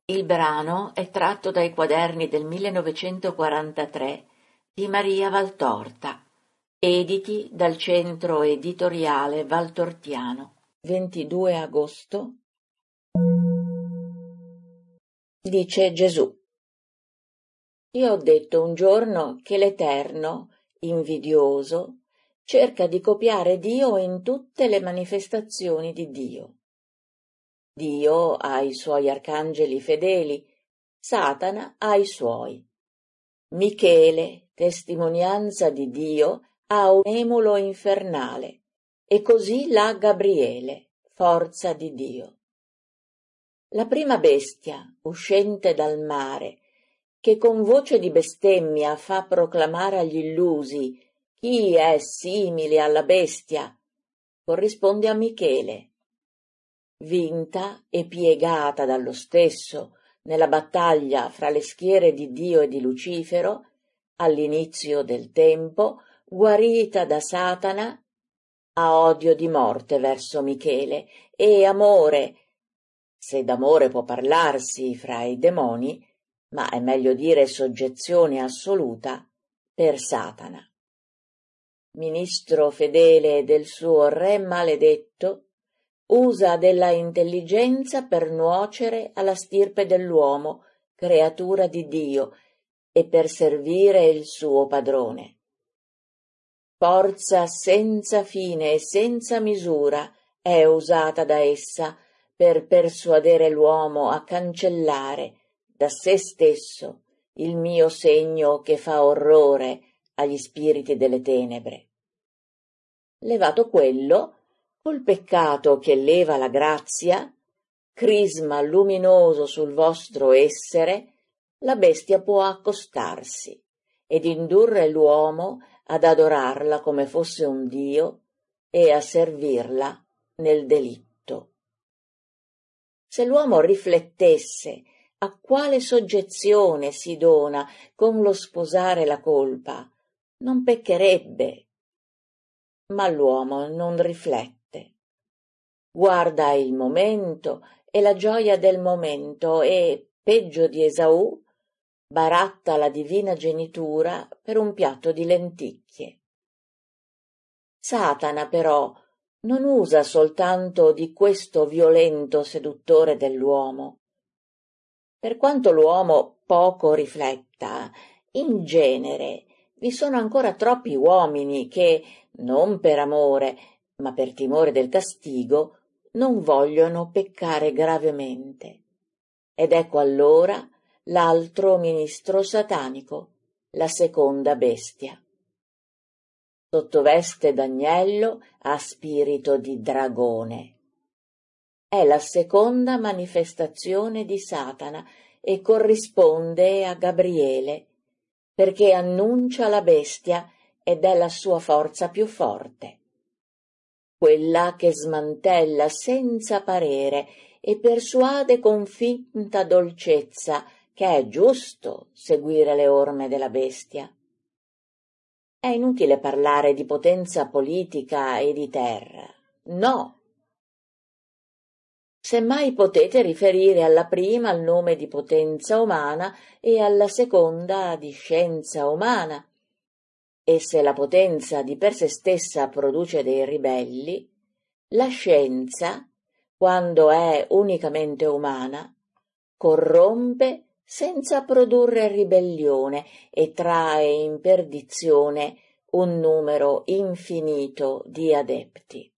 Il brano è tratto dai quaderni del 1943 di Maria Valtorta, editi dal Centro Editoriale Valtortiano, 22 agosto. Dice Gesù: Io ho detto un giorno che l'Eterno, invidioso, cerca di copiare Dio in tutte le manifestazioni di Dio. Dio ha i suoi arcangeli fedeli, Satana ha i suoi. Michele, testimonianza di Dio, ha un emulo infernale, e così l'ha Gabriele, forza di Dio. La prima bestia, uscente dal mare, che con voce di bestemmia fa proclamare agli illusi chi è simile alla bestia, corrisponde a Michele. Vinta e piegata dallo stesso nella battaglia fra le schiere di Dio e di Lucifero, all'inizio del tempo, guarita da Satana, ha odio di morte verso Michele e amore, se d'amore può parlarsi fra i demoni, ma è meglio dire soggezione assoluta, per Satana. Ministro fedele del suo re maledetto, usa della intelligenza per nuocere alla stirpe dell'uomo, creatura di Dio, e per servire il suo padrone. Forza senza fine e senza misura è usata da essa per persuadere l'uomo a cancellare da se stesso il mio segno che fa orrore agli spiriti delle tenebre. Levato quello, col peccato che leva la grazia, crisma luminoso sul vostro essere, la bestia può accostarsi ed indurre l'uomo ad adorarla come fosse un dio e a servirla nel delitto. Se l'uomo riflettesse a quale soggezione si dona con lo sposare la colpa, non peccherebbe. Ma l'uomo non riflette. Guarda il momento e la gioia del momento e, peggio di Esaù, baratta la divina genitura per un piatto di lenticchie. Satana, però, non usa soltanto di questo violento seduttore dell'uomo. Per quanto l'uomo poco rifletta, in genere vi sono ancora troppi uomini che, non per amore, ma per timore del castigo, non vogliono peccare gravemente. Ed ecco allora l'altro ministro satanico, la seconda bestia. Sottoveste d'agnello ha spirito di dragone. È la seconda manifestazione di Satana e corrisponde a Gabriele, perché annuncia la bestia ed è la sua forza più forte, quella che smantella senza parere e persuade con finta dolcezza che è giusto seguire le orme della bestia. È inutile parlare di potenza politica e di terra. No. Semmai potete riferire alla prima il nome di potenza umana e alla seconda di scienza umana. E se la potenza di per sé stessa produce dei ribelli, la scienza, quando è unicamente umana, corrompe senza produrre ribellione e trae in perdizione un numero infinito di adepti.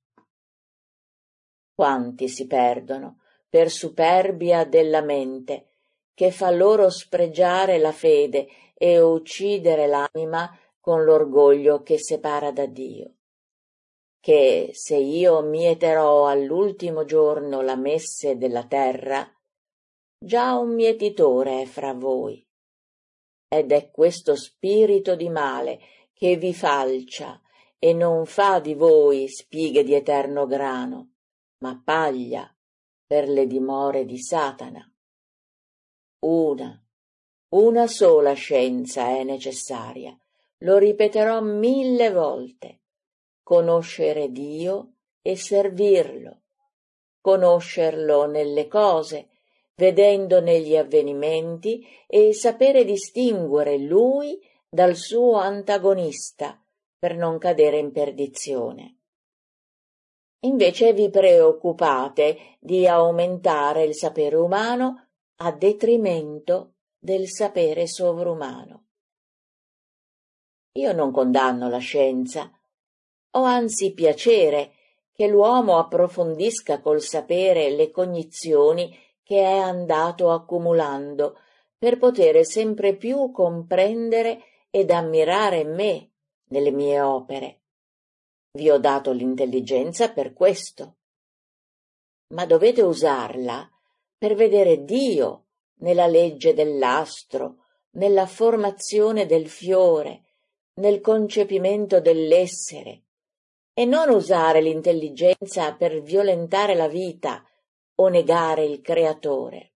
Quanti si perdono per superbia della mente, che fa loro spregiare la fede e uccidere l'anima con l'orgoglio che separa da Dio. Che se io mieterò all'ultimo giorno la messe della terra, già un mietitore è fra voi. Ed è questo spirito di male che vi falcia e non fa di voi spighe di eterno grano, ma paglia per le dimore di Satana. Una sola scienza è necessaria, lo ripeterò 1000 volte: conoscere Dio e servirlo, conoscerlo nelle cose, vedendo negli avvenimenti e sapere distinguere lui dal suo antagonista per non cadere in perdizione. Invece vi preoccupate di aumentare il sapere umano a detrimento del sapere sovrumano. Io non condanno la scienza, ho anzi piacere che l'uomo approfondisca col sapere le cognizioni che è andato accumulando per potere sempre più comprendere ed ammirare me nelle mie opere. Vi ho dato l'intelligenza per questo. Ma dovete usarla per vedere Dio nella legge dell'astro, nella formazione del fiore, nel concepimento dell'essere, e non usare l'intelligenza per violentare la vita o negare il creatore.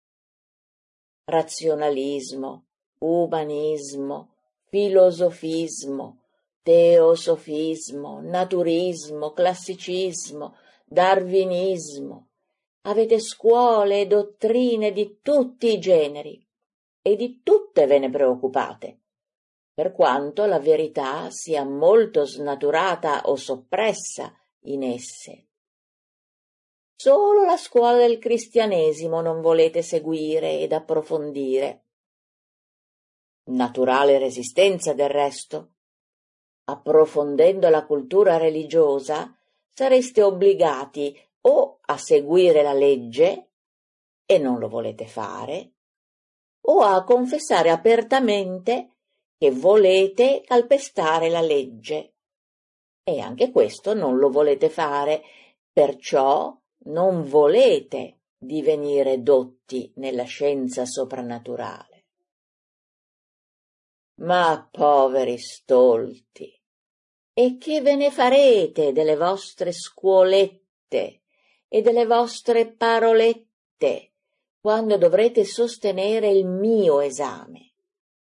Razionalismo, umanismo, filosofismo, teosofismo, naturismo, classicismo, darwinismo. Avete scuole e dottrine di tutti i generi e di tutte ve ne preoccupate, per quanto la verità sia molto snaturata o soppressa in esse. Solo la scuola del cristianesimo non volete seguire ed approfondire. Naturale resistenza, del resto. Approfondendo la cultura religiosa, sareste obbligati o a seguire la legge, e non lo volete fare, o a confessare apertamente che volete calpestare la legge, e anche questo non lo volete fare, perciò non volete divenire dotti nella scienza soprannaturale. Ma poveri stolti, e che ve ne farete delle vostre scuolette e delle vostre parolette quando dovrete sostenere il mio esame?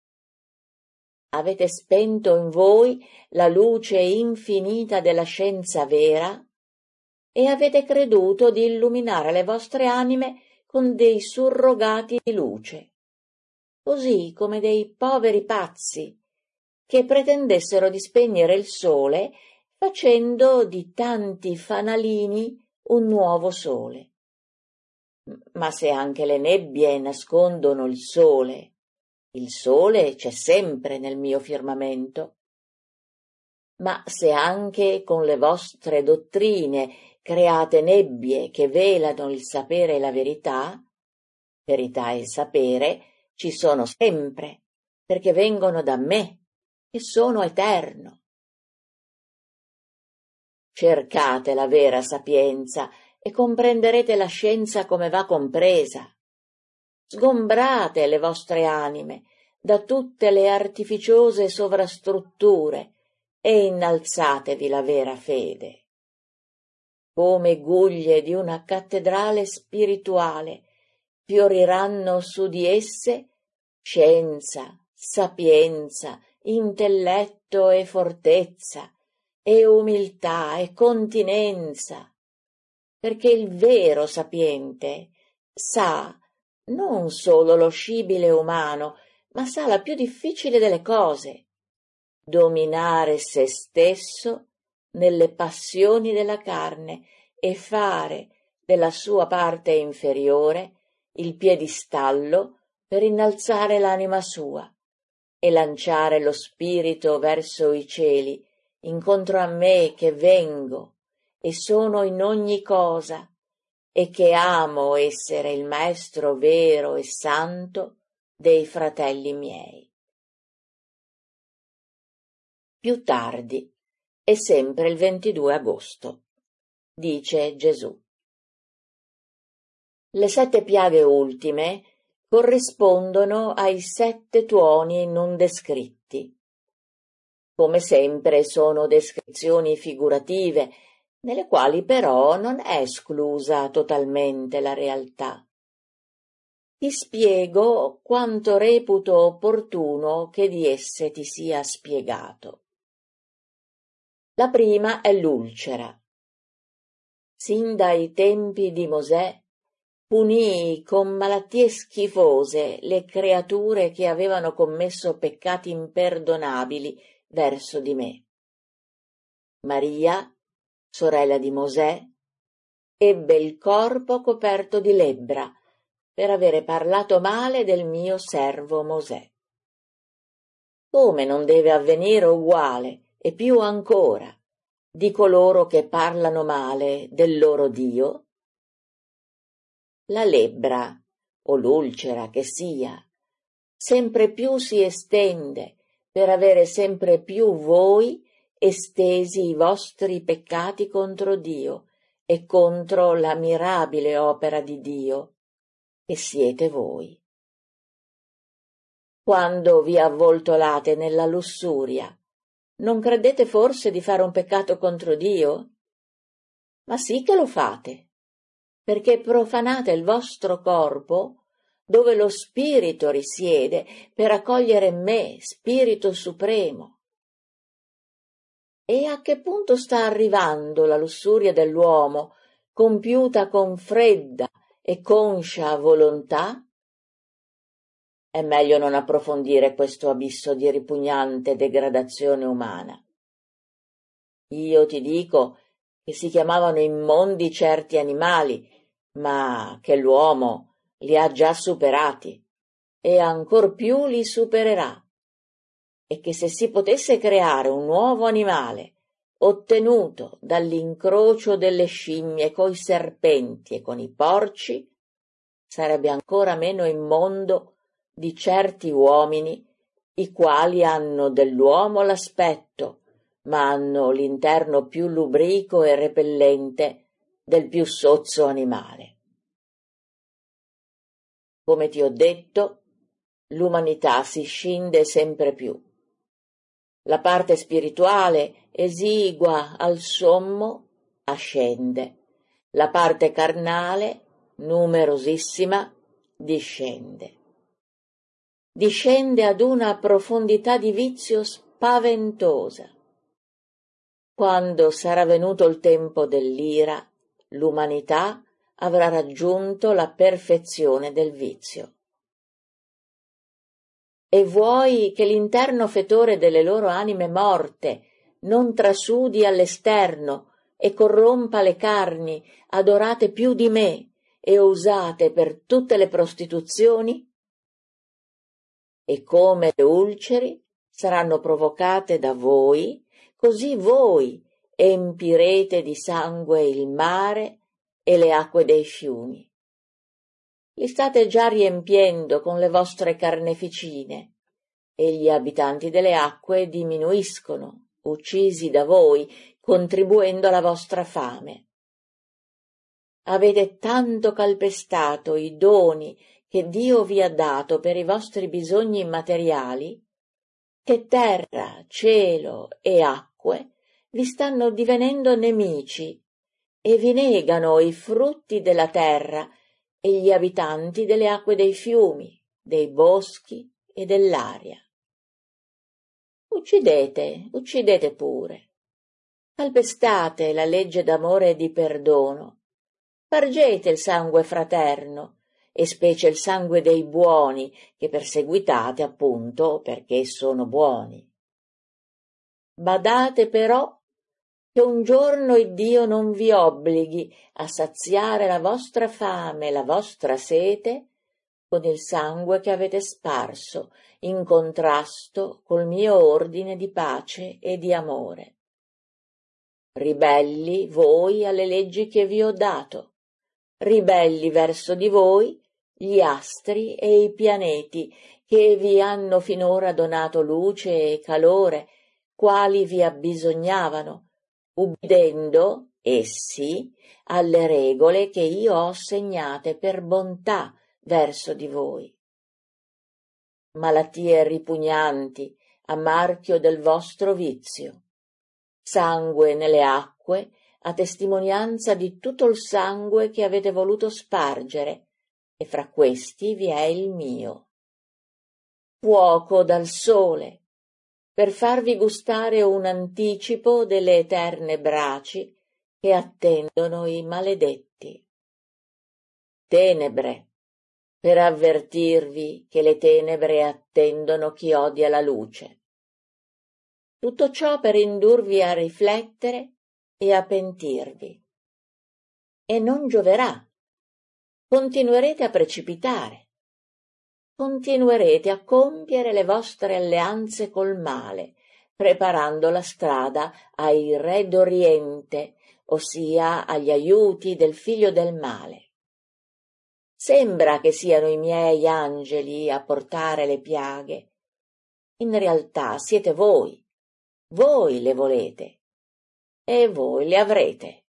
Avete spento in voi la luce infinita della scienza vera e avete creduto di illuminare le vostre anime con dei surrogati di luce, così come dei poveri pazzi che pretendessero di spegnere il sole facendo di tanti fanalini un nuovo sole. Ma se anche le nebbie nascondono il sole c'è sempre nel mio firmamento. Ma se anche con le vostre dottrine create nebbie che velano il sapere e la verità e sapere ci sono sempre, perché vengono da me, e sono eterno. Cercate la vera sapienza e comprenderete la scienza come va compresa. Sgombrate le vostre anime da tutte le artificiose sovrastrutture e innalzatevi la vera fede. Come guglie di una cattedrale spirituale fioriranno su di esse scienza, sapienza, intelletto e fortezza, e umiltà e continenza, perché il vero sapiente sa non solo lo scibile umano, ma sa la più difficile delle cose: dominare se stesso nelle passioni della carne e fare della sua parte inferiore il piedistallo per innalzare l'anima sua e lanciare lo spirito verso i cieli, incontro a me che vengo e sono in ogni cosa e che amo essere il maestro vero e santo dei fratelli miei. Più tardi, è sempre il 22 agosto, dice Gesù. Le 7 piaghe ultime corrispondono ai 7 tuoni non descritti. Come sempre sono descrizioni figurative, nelle quali però non è esclusa totalmente la realtà. Ti spiego quanto reputo opportuno che di esse ti sia spiegato. La prima è l'ulcera. Sin dai tempi di Mosè, punii con malattie schifose le creature che avevano commesso peccati imperdonabili verso di me. Maria, sorella di Mosè, ebbe il corpo coperto di lebbra per avere parlato male del mio servo Mosè. Come non deve avvenire uguale, e più ancora, di coloro che parlano male del loro Dio? La lebbra, o l'ulcera che sia, sempre più si estende per avere sempre più voi estesi i vostri peccati contro Dio e contro la mirabile opera di Dio, che siete voi. Quando vi avvoltolate nella lussuria, non credete forse di fare un peccato contro Dio? Ma sì che lo fate, perché profanate il vostro corpo, dove lo Spirito risiede, per accogliere me, Spirito Supremo. E a che punto sta arrivando la lussuria dell'uomo, compiuta con fredda e conscia volontà? È meglio non approfondire questo abisso di ripugnante degradazione umana. Io ti dico che si chiamavano immondi certi animali, ma che l'uomo li ha già superati e ancor più li supererà, e che se si potesse creare un nuovo animale ottenuto dall'incrocio delle scimmie coi serpenti e con i porci, sarebbe ancora meno immondo di certi uomini, i quali hanno dell'uomo l'aspetto, ma hanno l'interno più lubrico e repellente del più sozzo animale. Come ti ho detto, l'umanità si scinde sempre più. La parte spirituale, esigua al sommo, ascende. La parte carnale, numerosissima, discende. Discende ad una profondità di vizio spaventosa. Quando sarà venuto il tempo dell'ira, l'umanità avrà raggiunto la perfezione del vizio. E vuoi che l'interno fetore delle loro anime morte non trasudi all'esterno e corrompa le carni adorate più di me e usate per tutte le prostituzioni? E come le ulceri saranno provocate da voi, così voi empirete di sangue il mare e le acque dei fiumi. Li state già riempiendo con le vostre carneficine, e gli abitanti delle acque diminuiscono, uccisi da voi, contribuendo alla vostra fame. Avete tanto calpestato i doni che Dio vi ha dato per i vostri bisogni immateriali, che terra, cielo e acque vi stanno divenendo nemici e vi negano i frutti della terra e gli abitanti delle acque dei fiumi, dei boschi e dell'aria. Uccidete pure. Calpestate la legge d'amore e di perdono. Spargete il sangue fraterno, e specie il sangue dei buoni, che perseguitate appunto perché sono buoni. Badate però che un giorno Iddio non vi obblighi a saziare la vostra fame e la vostra sete con il sangue che avete sparso in contrasto col mio ordine di pace e di amore. Ribelli voi alle leggi che vi ho dato, ribelli verso di voi gli astri e i pianeti che vi hanno finora donato luce e calore, quali vi abbisognavano, ubbidendo essi alle regole che io ho segnate per bontà verso di voi. Malattie ripugnanti a marchio del vostro vizio, sangue nelle acque a testimonianza di tutto il sangue che avete voluto spargere, e fra questi vi è il mio. Fuoco dal sole, per farvi gustare un anticipo delle eterne braci che attendono i maledetti. tenebre, per avvertirvi che le tenebre attendono chi odia la luce. Tutto ciò per indurvi a riflettere e a pentirvi. E non gioverà. Continuerete a precipitare. Continuerete a compiere le vostre alleanze col male, preparando la strada ai re d'Oriente, ossia agli aiuti del figlio del male. Sembra che siano i miei angeli a portare le piaghe. In realtà siete voi le volete, e voi le avrete.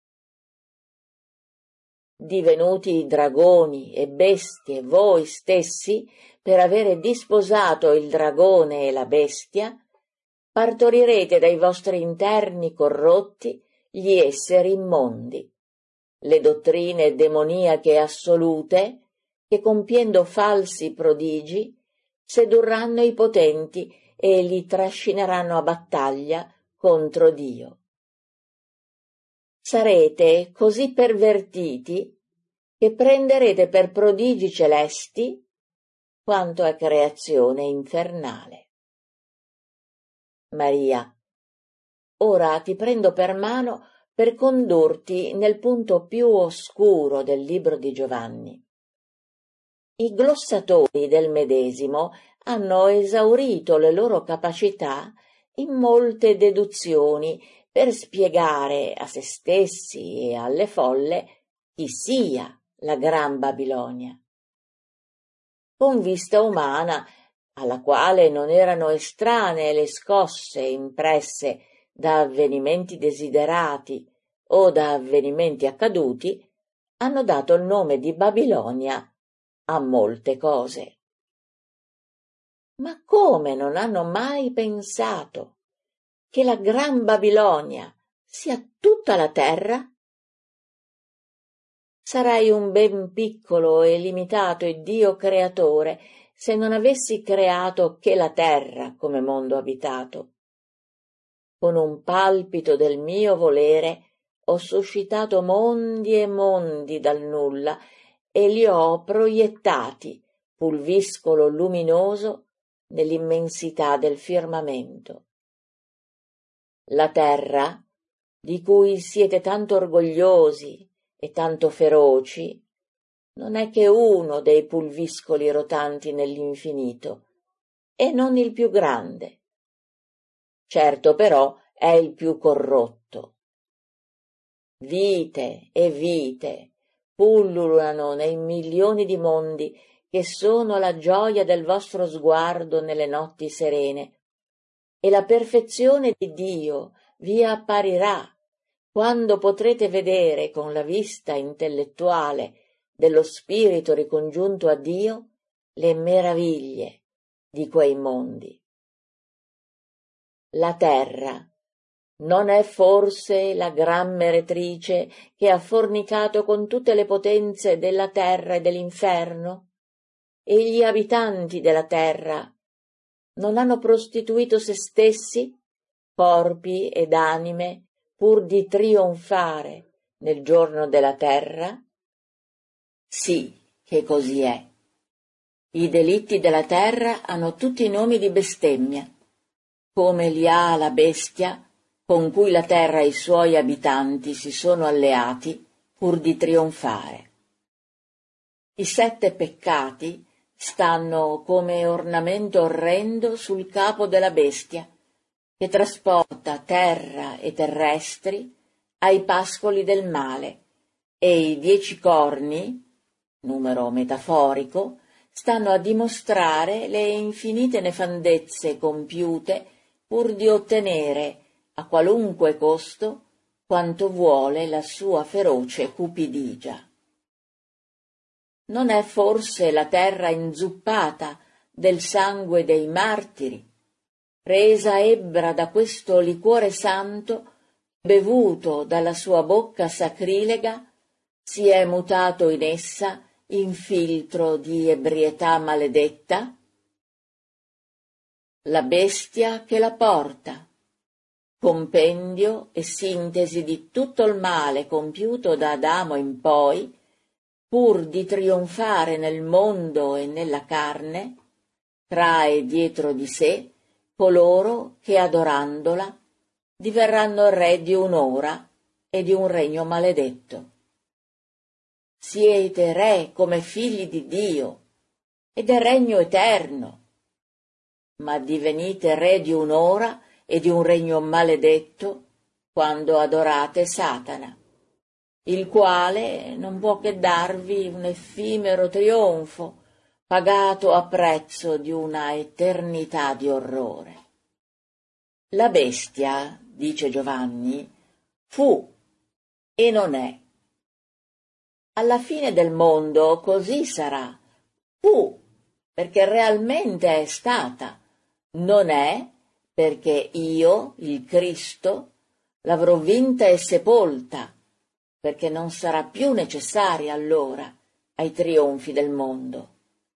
Divenuti dragoni e bestie voi stessi, per avere disposato il dragone e la bestia, partorirete dai vostri interni corrotti gli esseri immondi, le dottrine demoniache assolute che, compiendo falsi prodigi, sedurranno i potenti e li trascineranno a battaglia contro Dio. Sarete così pervertiti che prenderete per prodigi celesti quanto è creazione infernale. Maria, ora ti prendo per mano per condurti nel punto più oscuro del libro di Giovanni. I glossatori del medesimo hanno esaurito le loro capacità in molte deduzioni per spiegare a se stessi e alle folle chi sia la Gran Babilonia. Con vista umana, alla quale non erano estranee le scosse impresse da avvenimenti desiderati o da avvenimenti accaduti, hanno dato il nome di Babilonia a molte cose. Ma come non hanno mai pensato che la Gran Babilonia sia tutta la terra? Sarai un ben piccolo e limitato Iddio creatore se non avessi creato che la terra come mondo abitato. Con un palpito del mio volere ho suscitato mondi e mondi dal nulla e li ho proiettati, pulviscolo luminoso, nell'immensità del firmamento. La terra, di cui siete tanto orgogliosi e tanto feroci, non è che uno dei pulviscoli rotanti nell'infinito, e non il più grande. Certo però è il più corrotto. Vite e vite pullulano nei milioni di mondi che sono la gioia del vostro sguardo nelle notti serene, e la perfezione di Dio vi apparirà quando potrete vedere con la vista intellettuale dello spirito ricongiunto a Dio le meraviglie di quei mondi. La terra non è forse la gran meretrice che ha fornicato con tutte le potenze della terra e dell'inferno? E gli abitanti della terra non hanno prostituito se stessi, corpi ed anime, pur di trionfare nel giorno della terra? Sì, che così è. I delitti della terra hanno tutti i nomi di bestemmia, come li ha la bestia con cui la terra e i suoi abitanti si sono alleati pur di trionfare. I 7 peccati stanno come ornamento orrendo sul capo della bestia, che trasporta terra e terrestri ai pascoli del male, e i 10 corni, numero metaforico, stanno a dimostrare le infinite nefandezze compiute pur di ottenere, a qualunque costo, quanto vuole la sua feroce cupidigia. Non è forse la terra inzuppata del sangue dei martiri, resa ebbra da questo liquore santo, bevuto dalla sua bocca sacrilega, si è mutato in essa in filtro di ebrietà maledetta? La bestia che la porta, compendio e sintesi di tutto il male compiuto da Adamo in poi, pur di trionfare nel mondo e nella carne, trae dietro di sé coloro che, adorandola, diverranno re di un'ora e di un regno maledetto. Siete re come figli di Dio e del regno eterno, ma divenite re di un'ora e di un regno maledetto quando adorate Satana, il quale non può che darvi un effimero trionfo, pagato a prezzo di una eternità di orrore. La bestia, dice Giovanni, fu e non è. Alla fine del mondo così sarà. Fu, perché realmente è stata. Non è, perché io, il Cristo, l'avrò vinta e sepolta, perché non sarà più necessaria allora ai trionfi del mondo.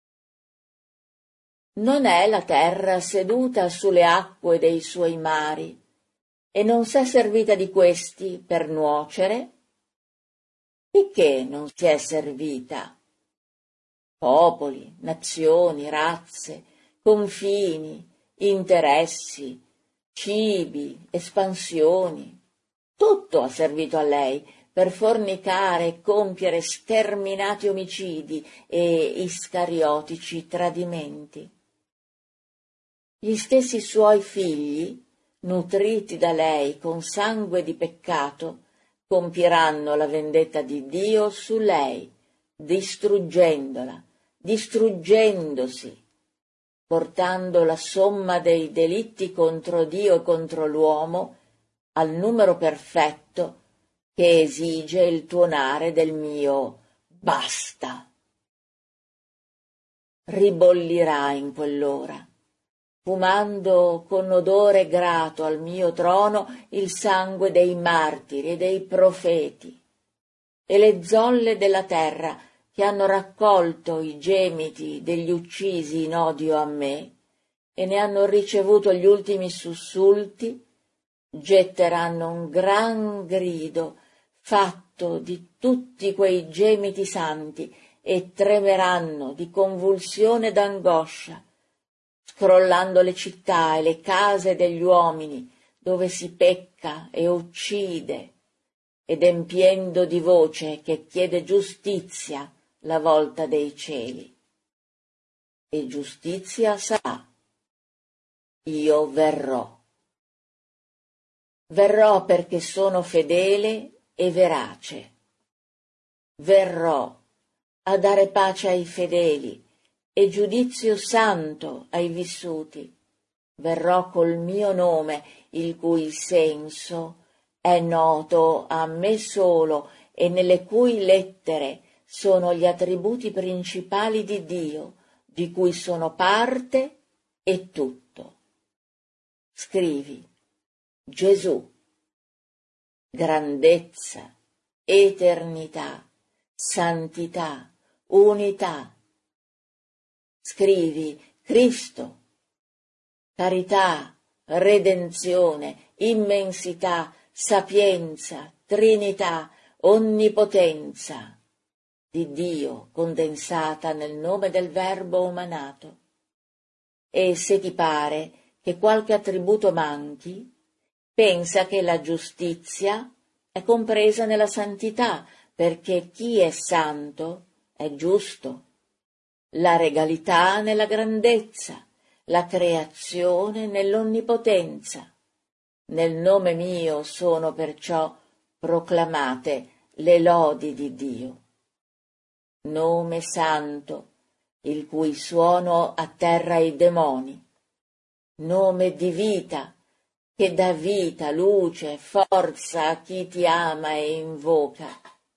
Non è la terra seduta sulle acque dei suoi mari, e non s'è servita di questi per nuocere? Di che non si è servita? Popoli, nazioni, razze, confini, interessi, cibi, espansioni, tutto ha servito a lei per fornicare e compiere sterminati omicidi e iscariotici tradimenti. Gli stessi suoi figli, nutriti da lei con sangue di peccato, compiranno la vendetta di Dio su lei, distruggendola, distruggendosi, portando la somma dei delitti contro Dio e contro l'uomo al numero perfetto che esige il tuonare del mio basta. Ribollirà in quell'ora, fumando con odore grato al mio trono il sangue dei martiri e dei profeti, e le zolle della terra che hanno raccolto i gemiti degli uccisi in odio a me e ne hanno ricevuto gli ultimi sussulti, getteranno un gran grido fatto di tutti quei gemiti santi e tremeranno di convulsione e d'angoscia, scrollando le città e le case degli uomini dove si pecca e uccide, ed empiendo di voce che chiede giustizia la volta dei cieli. E giustizia sarà. Io verrò. Verrò perché sono fedele e verace. Verrò a dare pace ai fedeli e giudizio santo ai vissuti. Verrò col mio nome, il cui senso è noto a me solo e nelle cui lettere sono gli attributi principali di Dio, di cui sono parte e tutto. Scrivi: Gesù, grandezza, eternità, santità, unità. Scrivi: Cristo, carità, redenzione, immensità, sapienza, Trinità, onnipotenza di Dio condensata nel nome del Verbo umanato. E se ti pare che qualche attributo manchi, pensa che la giustizia è compresa nella santità, perché chi è santo è giusto, la regalità nella grandezza, la creazione nell'onnipotenza. Nel nome mio sono perciò proclamate le lodi di Dio. Nome santo, il cui suono atterra i demoni. Nome di vita, che dà vita, luce, forza a chi ti ama e invoca.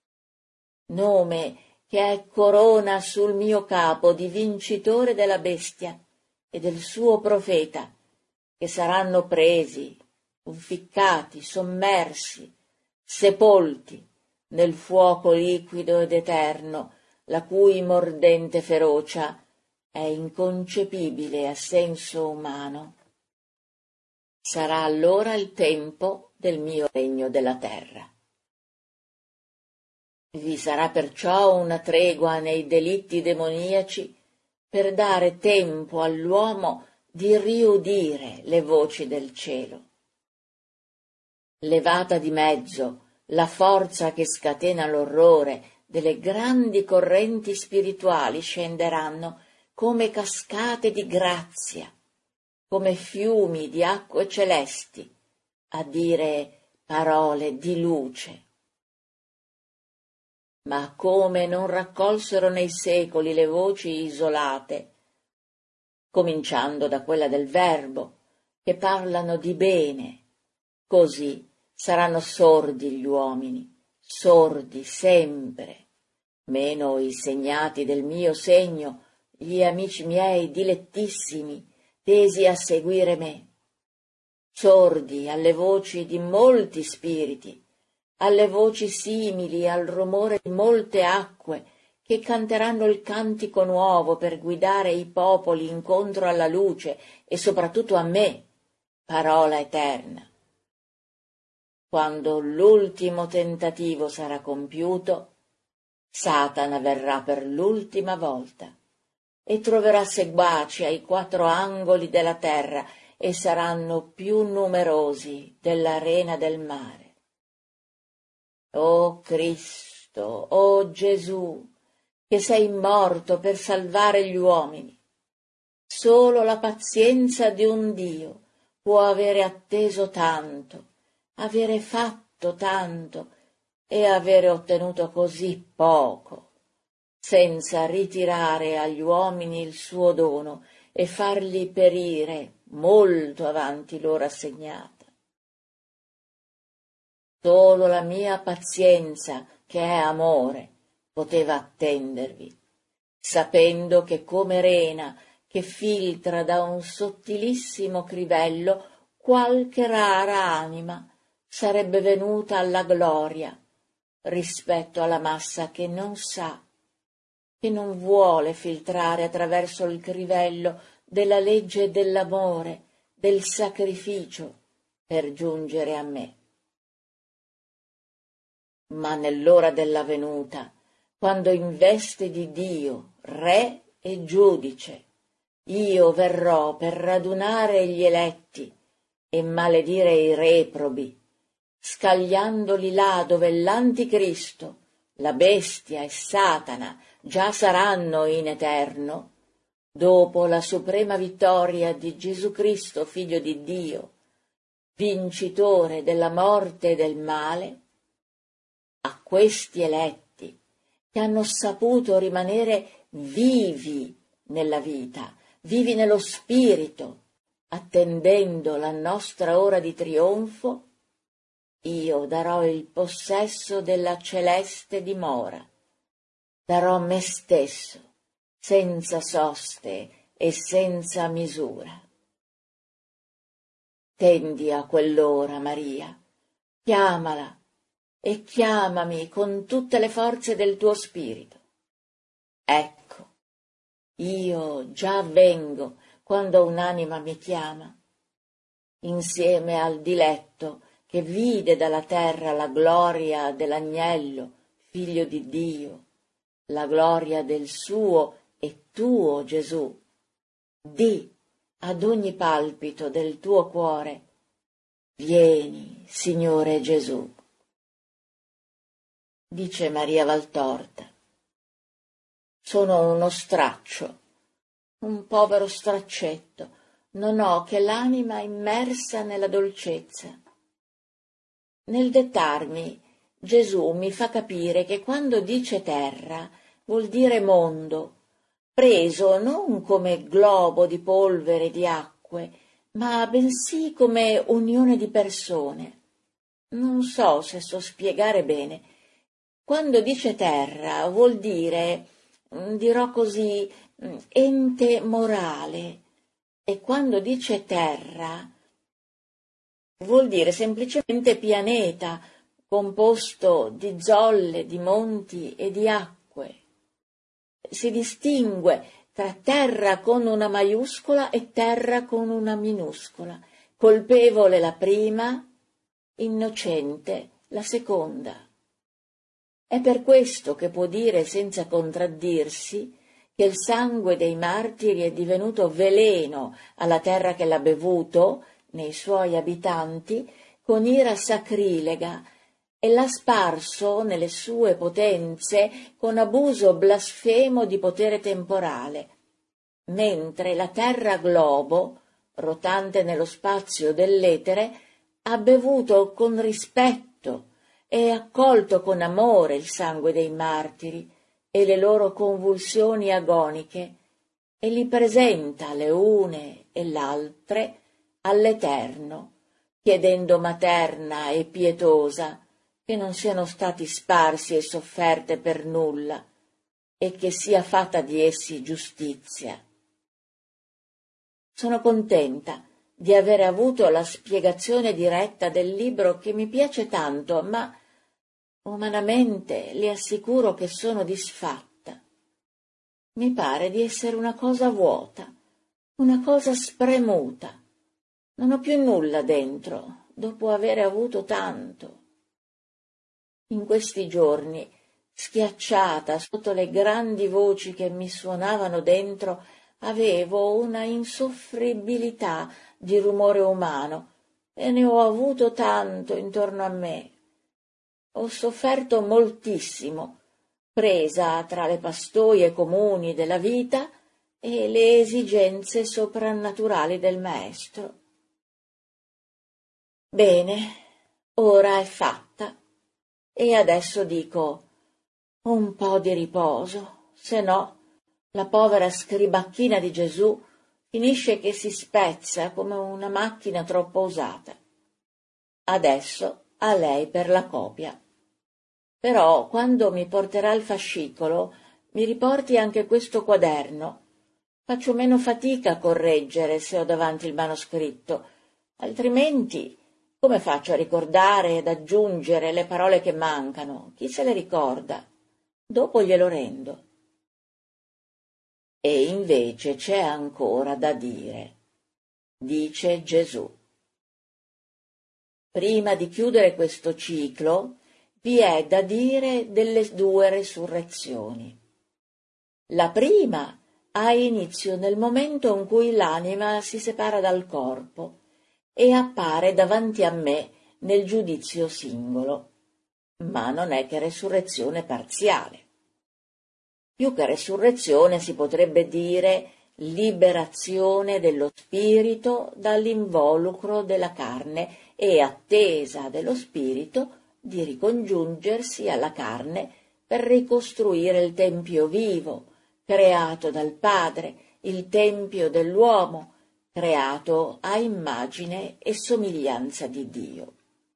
Nome che è corona sul mio capo di vincitore della bestia e del suo profeta, che saranno presi, conficcati, sommersi, sepolti nel fuoco liquido ed eterno, la cui mordente ferocia è inconcepibile a senso umano. Sarà allora il tempo del mio regno della terra. Vi sarà perciò una tregua nei delitti demoniaci per dare tempo all'uomo di riudire le voci del cielo. Levata di mezzo la forza che scatena l'orrore, delle grandi correnti spirituali scenderanno come cascate di grazia, come fiumi di acque celesti, a dire parole di luce. Ma come non raccolsero nei secoli le voci isolate, cominciando da quella del Verbo, che parlano di bene, così saranno sordi gli uomini, sordi sempre, meno i segnati del mio segno, gli amici miei dilettissimi, tesi a seguire me, sordi alle voci di molti spiriti, alle voci simili al rumore di molte acque che canteranno il cantico nuovo per guidare i popoli incontro alla luce e soprattutto a me, parola eterna. Quando l'ultimo tentativo sarà compiuto, Satana verrà per l'ultima volta e troverà seguaci ai quattro angoli della terra e saranno più numerosi dell'arena del mare. O Cristo, o Gesù, che sei morto per salvare gli uomini, solo la pazienza di un Dio può avere atteso tanto, avere fatto tanto e avere ottenuto così poco, senza ritirare agli uomini il suo dono e farli perire molto avanti l'ora assegnata. Solo la mia pazienza, che è amore, poteva attendervi, sapendo che come rena che filtra da un sottilissimo crivello qualche rara anima sarebbe venuta alla gloria rispetto alla massa che non sa, che non vuole filtrare attraverso il crivello della legge dell'amore, del sacrificio, per giungere a me. Ma nell'ora della venuta, quando in veste di Dio, Re e Giudice, io verrò per radunare gli eletti e maledire i reprobi, scagliandoli là dove l'Anticristo, la bestia e Satana già saranno in eterno, dopo la suprema vittoria di Gesù Cristo, Figlio di Dio, vincitore della morte e del male, a questi eletti che hanno saputo rimanere vivi nella vita, vivi nello spirito, attendendo la nostra ora di trionfo, io darò il possesso della celeste dimora, darò me stesso, senza soste e senza misura. Tendi a quell'ora, Maria, chiamala e chiamami con tutte le forze del tuo spirito. Ecco, io già vengo quando un'anima mi chiama, insieme al diletto che vide dalla terra la gloria dell'agnello, figlio di Dio, la gloria del suo e tuo Gesù. Di ad ogni palpito del tuo cuore: vieni, Signore Gesù. Dice Maria Valtorta: sono uno straccio, un povero straccetto, non ho che l'anima immersa nella dolcezza. Nel dettarmi, Gesù mi fa capire che quando dice terra vuol dire mondo, preso non come globo di polvere e di acque, ma bensì come unione di persone. Non so se so spiegare bene. Quando dice terra vuol dire, dirò così, ente morale, e quando dice terra vuol dire semplicemente pianeta, composto di zolle, di monti e di acque. Si distingue tra terra con una maiuscola e terra con una minuscola, colpevole la prima, innocente la seconda. È per questo che può dire senza contraddirsi che il sangue dei martiri è divenuto veleno alla terra che l'ha bevuto, nei suoi abitanti, con ira sacrilega, e l'ha sparso nelle sue potenze con abuso blasfemo di potere temporale, mentre la terra globo, rotante nello spazio dell'etere, ha bevuto con rispetto e accolto con amore il sangue dei martiri e le loro convulsioni agoniche, e li presenta le une e l'altre all'Eterno, chiedendo materna e pietosa che non siano stati sparsi e sofferte per nulla, e che sia fatta di essi giustizia. Sono contenta di avere avuto la spiegazione diretta del libro che mi piace tanto, ma umanamente le assicuro che sono disfatta. Mi pare di essere una cosa vuota, una cosa spremuta. Non ho più nulla dentro, dopo avere avuto tanto. In questi giorni, schiacciata sotto le grandi voci che mi suonavano dentro, avevo una insoffribilità di rumore umano e ne ho avuto tanto intorno a me. Ho sofferto moltissimo, presa tra le pastoie comuni della vita e le esigenze soprannaturali del maestro. Bene, ora è fatta, e adesso dico un po' di riposo, se no la povera scribacchina di Gesù finisce che si spezza come una macchina troppo usata. Adesso a lei per la copia. Però quando mi porterà il fascicolo mi riporti anche questo quaderno. Faccio meno fatica a correggere se ho davanti il manoscritto, altrimenti come faccio a ricordare ed aggiungere le parole che mancano? Chi se le ricorda? Dopo glielo rendo. E invece c'è ancora da dire, dice Gesù. Prima di chiudere questo ciclo, vi è da dire delle due resurrezioni. La prima ha inizio nel momento in cui l'anima si separa dal corpo e appare davanti a me nel giudizio singolo, ma non è che resurrezione parziale. Più che resurrezione si potrebbe dire liberazione dello spirito dall'involucro della carne e attesa dello spirito di ricongiungersi alla carne per ricostruire il tempio vivo, creato dal Padre, il tempio dell'uomo, creato a immagine e somiglianza di Dio.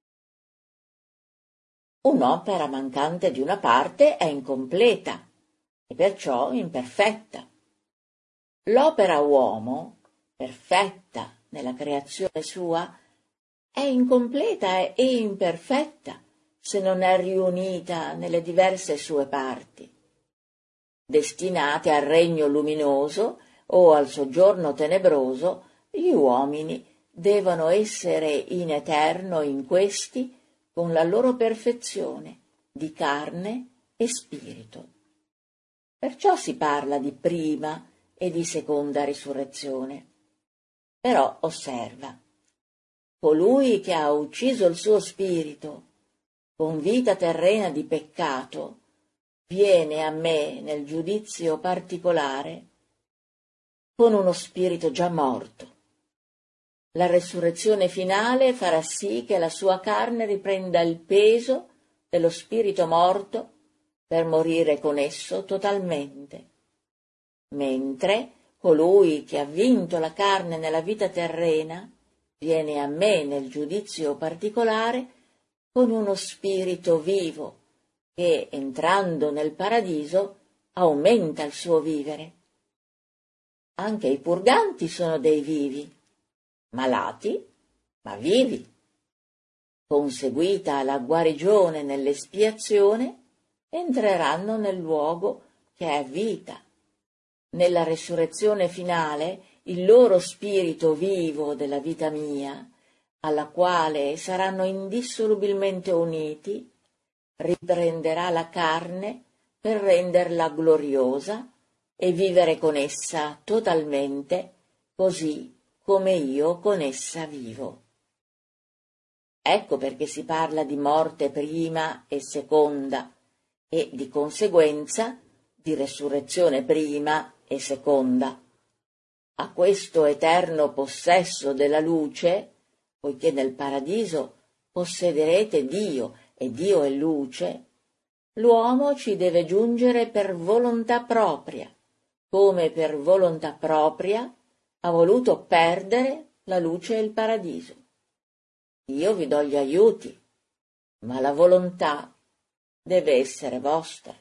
Un'opera mancante di una parte è incompleta e perciò imperfetta. L'opera uomo, perfetta nella creazione sua, è incompleta e imperfetta se non è riunita nelle diverse sue parti. Destinate al regno luminoso o al soggiorno tenebroso, gli uomini devono essere in eterno in questi con la loro perfezione di carne e spirito. Perciò si parla di prima e di seconda risurrezione. Però osserva, colui che ha ucciso il suo spirito con vita terrena di peccato viene a me nel giudizio particolare con uno spirito già morto. La resurrezione finale farà sì che la sua carne riprenda il peso dello spirito morto per morire con esso totalmente, mentre colui che ha vinto la carne nella vita terrena viene a me nel giudizio particolare con uno spirito vivo che, entrando nel paradiso, aumenta il suo vivere. Anche i purganti sono dei vivi, malati, ma vivi. Conseguita la guarigione nell'espiazione, entreranno nel luogo che è vita. Nella resurrezione finale, il loro spirito vivo della vita mia, alla quale saranno indissolubilmente uniti, riprenderà la carne per renderla gloriosa e vivere con essa totalmente, così come io con essa vivo. Ecco perché si parla di morte prima e seconda, e di conseguenza di resurrezione prima e seconda. A questo eterno possesso della luce, poiché nel paradiso possederete Dio e Dio è luce, l'uomo ci deve giungere per volontà propria, come per volontà propria ha voluto perdere la luce e il paradiso. Io vi do gli aiuti, ma la volontà deve essere vostra.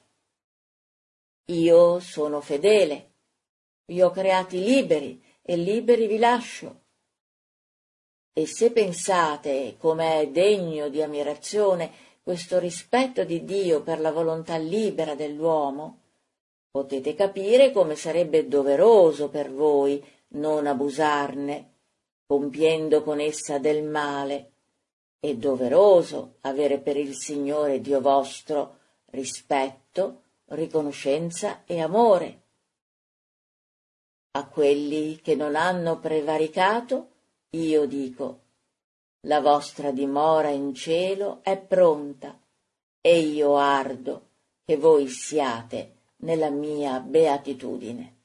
Io sono fedele, vi ho creati liberi e liberi vi lascio. E se pensate com'è degno di ammirazione questo rispetto di Dio per la volontà libera dell'uomo, potete capire come sarebbe doveroso per voi non abusarne, compiendo con essa del male. È doveroso avere per il Signore Dio vostro rispetto, riconoscenza e amore. A quelli che non hanno prevaricato, io dico: la vostra dimora in cielo è pronta, e io ardo che voi siate nella mia beatitudine.